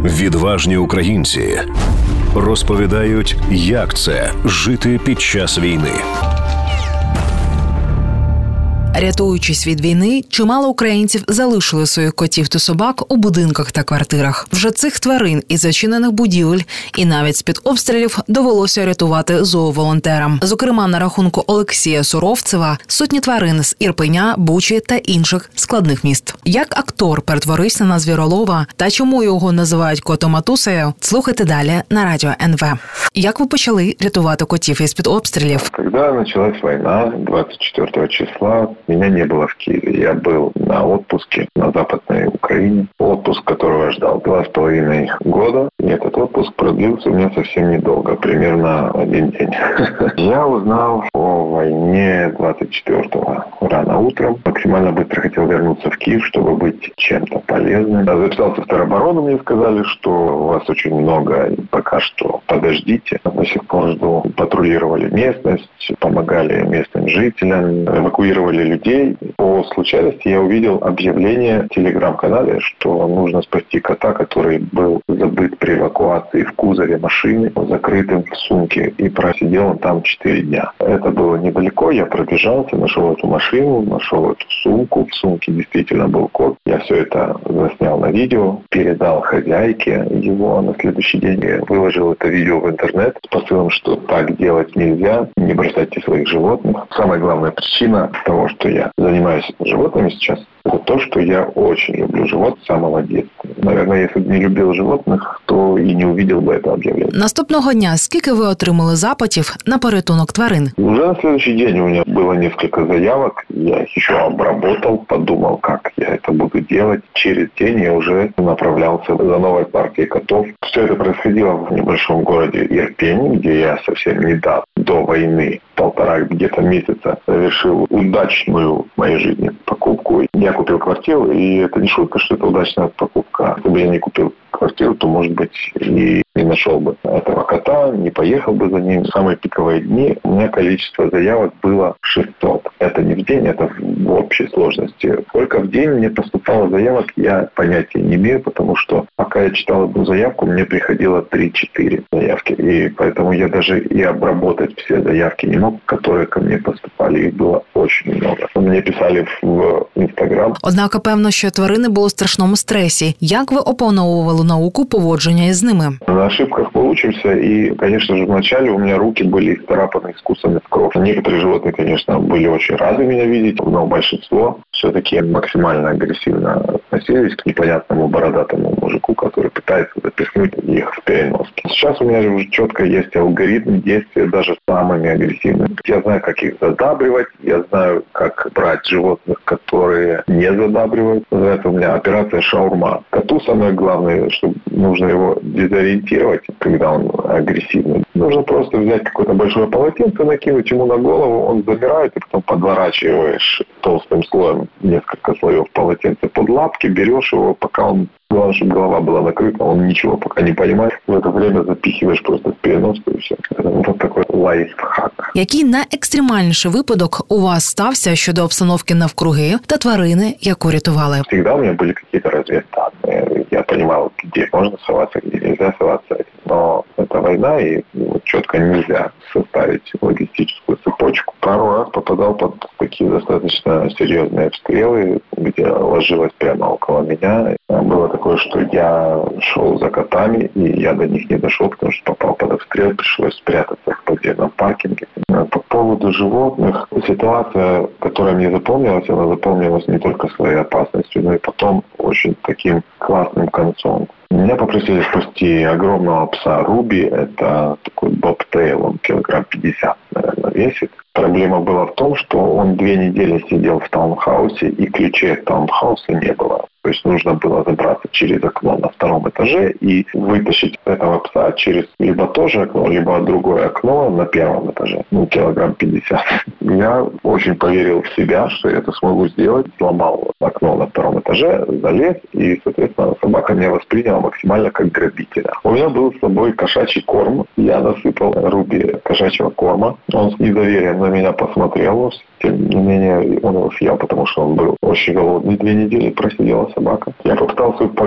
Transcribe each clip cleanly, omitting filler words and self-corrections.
Відважні українці розповідають, як це – жити під час війни. Рятуючись від війни, чимало українців залишили своїх котів та собак у будинках та квартирах. Вже цих тварин із зачинених будівель і навіть з-під обстрілів довелося рятувати зооволонтерам. Зокрема, на рахунку Олексія Суровцева сотні тварин з Ірпеня, Бучі та інших складних міст. Як актор перетворився на звіролова та чому його називають котом-матусею, слухайте далі на Радіо НВ. Як ви почали рятувати котів із-під обстрілів? Когда началась война, 24 числа, меня не было в Киеве. Я был на отпуске на Западной Украине. Отпуск, которого я ждал 2,5 года. И этот отпуск продлился у меня совсем недолго, примерно 1 день. Я узнал о войне 24-го рано утром. Максимально быстро хотел вернуться в Киев, чтобы быть чем-то полезным. Я записался в тероборону, мне сказали, что у вас очень много, и пока что подождите. До сих пор жду. Патрулировали местность, помогали местным жителям, эвакуировали людей. По случайности я увидел объявление в телеграм-канале, что нужно спасти кота, который был забыт при эвакуации в кузове машины, закрытым в сумке, и просидел он там 4 дня. Это было недалеко, я пробежался, нашел эту машину, нашел эту сумку. В сумке действительно был кот. Я все это заснял на видео, передал хозяйке его, а на следующий день я выложил это видео в интернет с посылом, что так делать нельзя, не бросайте своих животных. Самая главная причина того, что я занимаюсь животными сейчас, это то, что я очень люблю животных с самого детства. Наверное, если бы не любил животных, то и не увидел бы это объявление. Наступного дня скільки ви отримали запитів на порятунок тварин? Уже на следующий день у меня было несколько заявок. Я их еще обработал, подумал, как я это буду делать. Через день я уже направлялся за новой партией котов. Все это происходило в небольшом городе Ирпень, где я совсем недавно, до войны, 1,5 где-то месяца, совершил удачную в моей жизни покупку. Я купил квартиру, и это не шутка, что это удачная покупка. Если бы я не купил квартиру, то, может быть, и не нашел бы этого кота, не поехал бы за ним. В самые пиковые дни у меня количество заявок было 600. Это не в день, это в общей сложности. Сколько в день мне поступало заявок, я понятия не имею, потому что пока я читал одну заявку, мне приходило 3-4 заявки. И поэтому я даже и обработать все заявки не мог, которые ко мне поступали. Их было очень много. Мне писали в Instagram. Однак, певно, що тварини були в страшному стресі. Як ви опановували науку поводження із ними? На ошибках получимся, и, конечно же, вначале у меня руки были исцарапаны, искусаны в кровь. Некоторые животные, конечно, были очень рады меня видеть, но большинство все-таки максимально агрессивно относились к непонятному бородатому мужику, который пытается запихнуть их в переноски. Сейчас у меня уже четко есть алгоритм действия даже с самыми агрессивными. Я знаю, как их задабривать, я знаю, как брать животных, которые не задабривают. Называется у меня операция «Шаурма». Коту самое главное, что нужно его дезориентировать, когда он агрессивный. Нужно просто взять какое-то большое полотенце, накинуть ему на голову, он замирает, и потом подворачиваешь толстым слоем несколько слоев полотенца под лапки, берешь его, пока он... Главное, чтобы голова была накрыта, он ничего пока не понимает. В это время запихиваешь просто в переноску и все. Это вот такой лайфхак. Який найекстремальніший випадок у вас стався щодо обстановки навкруги та тварини, яку рятували? Всегда у меня были какие-то разведданные. Я понимал, где можно соваться, где нельзя соваться. Но это война, и вот четко нельзя составить логистическую цепочку. Пару раз попадал под такие достаточно серьезные обстрелы, где ложилось прямо около меня. Было такое, что я шел за котами, и я до них не дошел, потому что попал под обстрел, пришлось спрятаться в подземном паркинге. По поводу животных, ситуация, которая мне запомнилась, она запомнилась не только своей опасностью, но и потом очень таким классным концом. Меня попросили спасти огромного пса Руби. Это такой бобтейл, он килограмм 50, наверное, весит. Проблема была в том, что он 2 недели сидел в таунхаусе, и ключей от таунхауса не было. То есть нужно было забраться через окно на 2-м этаже и вытащить этого пса через либо то же окно, либо другое окно на 1-м этаже. Килограмм 50. Я очень поверил в себя, что я это смогу сделать. Сломал окно на 2-м этаже, залез, и, соответственно, собака меня восприняла максимально как грабителя. У меня был с собой кошачий корм. Я насыпал Руби кошачьего корма. Он с недоверием на меня посмотрел. Тем не менее, он его съел, потому что он был очень голодный. 2 недели просидела собака. Я попытался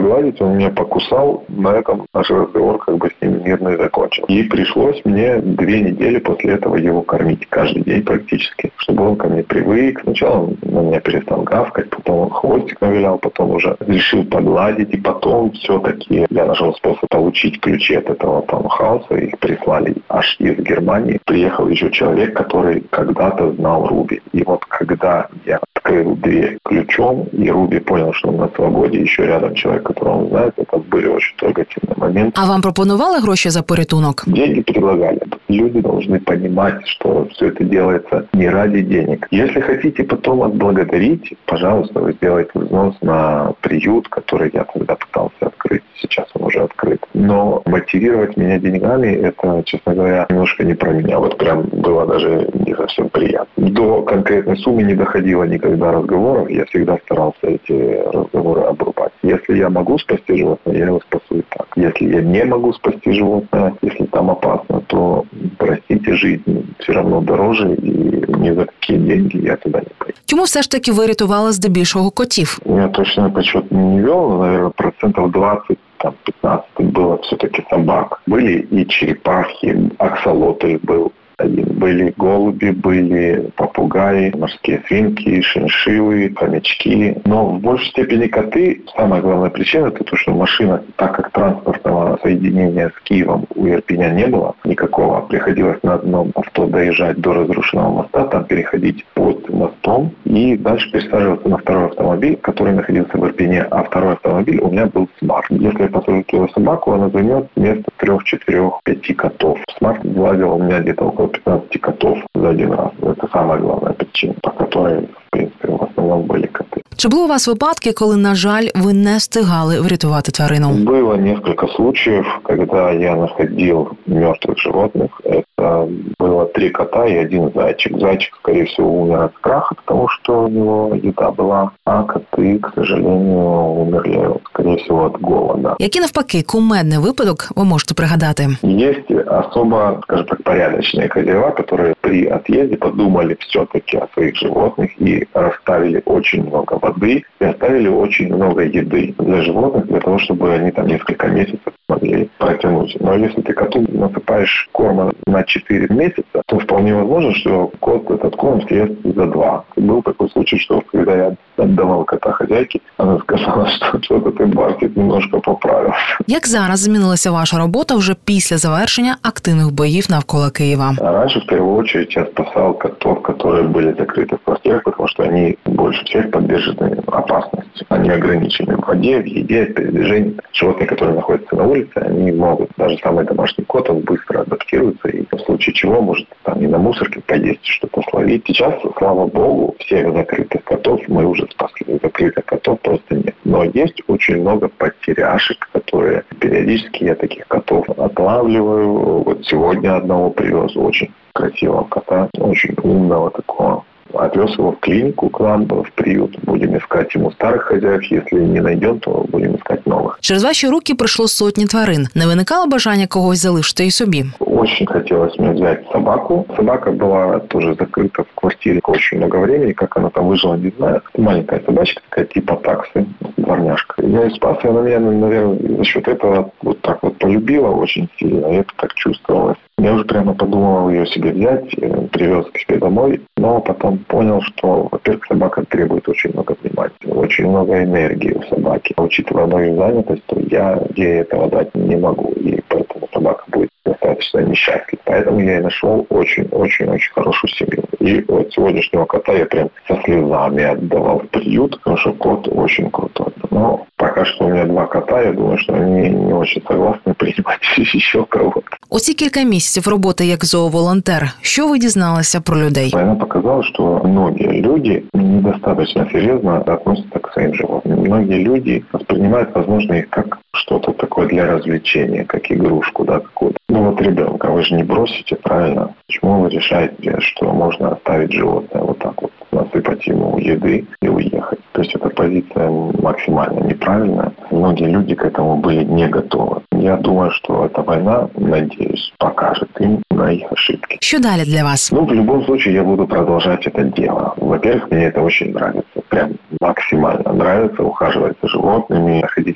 погладить, он меня покусал. На этом наш разговор как бы с ним мирно и закончил. И пришлось мне 2 недели после этого его кормить каждый день практически, чтобы он ко мне привык. Сначала он на меня перестал гавкать, потом он хвостик навилял, потом уже решил погладить. И потом все-таки я нашел способ получить ключи от этого таунхауса. Их прислали аж из Германии. Приехал еще человек, который когда-то знал Руби. И вот когда я открыл дверь ключом, и Руби понял, что он на свободе, еще рядом человек, которого он знает, это были очень трогательные моменты. А вам пропонували гроші за порятунок? Деньги предлагали. Люди должны понимать, что все это делается не ради денег. Если хотите потом отблагодарить, пожалуйста, вы сделайте взнос на приют, который я тогда пытался открыть. Сейчас он уже открыт. Но мотивировать меня деньгами, это, честно говоря, немножко не про меня. Вот прям было даже не совсем приятно. До конкретной суммы не доходило никогда разговоров. Я всегда старался эти разговоры обрубать. Если я могу спасти животное, я его спасу и так. Если я не могу спасти животное, если там опасно, то, простите, жизнь все равно дороже, и ни за какие деньги я туда не пойду. Чому все ж таки ви рятували здебільшого котів? Я точно подсчет не вел, но, наверное, 20%, 15 было все-таки собак. Были и черепахи, аксолотль был один. Были голуби, были попугаи, морские свинки, шиншиллы, хомячки. Но в большей степени коты. Самая главная причина – это то, что машина, так как транспортного соединения с Киевом у Ирпеня не было никакого, приходилось на одном авто доезжать до разрушенного моста, там переходить под мостом и дальше пересаживаться на второй автомобиль, который находился в Ирпене, а второй автомобиль у меня был Смарт. Если я посажу туда собаку, она займет вместо 3, 4, 5 котов. Смарт влазил у меня где-то около 15 котов за один раз. Это самая главная причина, по которой, в принципе, в основном были коты. Чи були у вас випадки, коли, на жаль, ви не встигали врятувати тварину? Было несколько случаев, когда я находил мертвых животных. Это было 3 кота и 1 зайчик. Зайчик, скорее всего, умер от страха, потому что у него еда была, а коты, к сожалению, умерли, скорее всего, от голода. Який, навпаки, кумедний випадок ви можете пригадати? Есть особо, скажем так, порядочные хозяева, которые при отъезде подумали все-таки о своих животных и расставили очень много воды и оставили очень много еды для животных, для того, чтобы они там несколько месяцев могли протянуть. Но если ты коту насыпаешь корма на 4 месяца, то вполне возможно, что кот этот корм съест за 2. Был такой случай, что когда я отдавал кота хозяйке, она сказала, что что-то ты, Барсик, немножко поправился. Як зараз змінилася ваша робота вже після завершення активних боїв навколо Києва? Раньше, в первую очередь, я спасал котов, которые были закрыты в квартирах, потому что они больше всех подвержены опасности. Они ограничены в воде, в еде, в передвижении. Животные, которые находятся на улице, они могут, даже самый домашний кот, он быстро адаптируется и в случае чего может там и на мусорке поесть, что-то словить. Сейчас, слава богу, всех закрытых котов мы уже спасли. Закрытых котов просто нет. Но есть очень много потеряшек, которые периодически я таких котов отлавливаю. Вот сегодня одного привез, очень красивого кота, очень умного такого. Отвез его в клинику к нам, в приют. Будем искать ему старых хозяев. Если не найдем, то будем искать новых. Через ваші руки пройшло сотні тварин. Не виникало бажання когось залишити і собі? Очень хотелось мне взять собаку. Собака была тоже закрыта в квартире очень много времени. Как она там выжила, не знаю. Маленькая собачка, такая типа таксы, дворняжка. Я ее спас, и она меня, наверное, за счет этого вот так вот полюбила очень сильно. И это так чувствовалось. Я уже прямо подумал ее себе взять, привез к себе домой, но потом понял, что, во-первых, собака требует очень много внимания, очень много энергии у собаки. Учитывая мою занятость, то я ей этого дать не могу, и поэтому собака будет достаточно несчастлив. Поэтому я и нашел очень-очень-очень хорошую семью. И вот сегодняшнего кота я прям со слезами отдавал в приют, потому что кот очень крутой. Но пока что у меня 2 кота, я думаю, что они не очень согласны принимать еще кого-то. Оці кілька місяців роботи як зооволонтер. Що ви дізналися про людей? Война показала, что многие люди недостаточно серьезно относятся к своим животным. Многие люди воспринимают, возможно, их как что-то такое для развлечения, как игрушку, да, какую-то. Ну вот ребенка вы же не бросите, правильно? Почему вы решаете, что можно оставить животное вот так вот, насыпать ему еды и уехать? То есть эта позиция максимально неправильная. Многие люди к этому были не готовы. Я думаю, что эта война, надеюсь, покажет им на их ошибки. Що далі для вас? Ну, в любом случае, я буду продолжать это дело. Во-первых, мне это очень нравится. Прям максимально нравится ухаживать за животными, находить с ними общий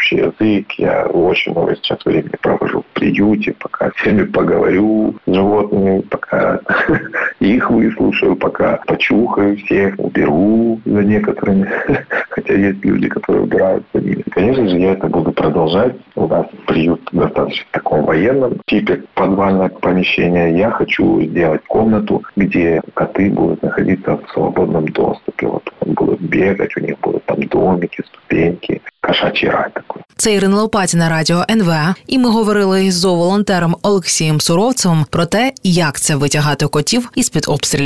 общий язык. Я очень много сейчас времени провожу в приюте, пока с всеми поговорю с животными, пока их выслушаю, пока почухаю всех, уберу за некоторыми. Хотя есть люди, которые убирают за ними. Конечно же, я это буду продолжать. У нас приют достаточно в таком военном типе, подвальное помещение. Я хочу сделать комнату, где коты будут находиться в свободном доступе. Вот будут бегать, у них будут там домики, ступеньки, кошачий рай такой. Це Ірина Лопатіна, Радіо НВ. І ми говорили із зооволонтером Олексієм Суровцевим про те, як це витягати котів із-під обстрілів.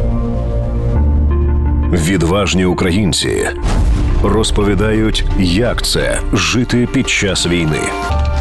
Відважні українці розповідають, як це жити під час війни.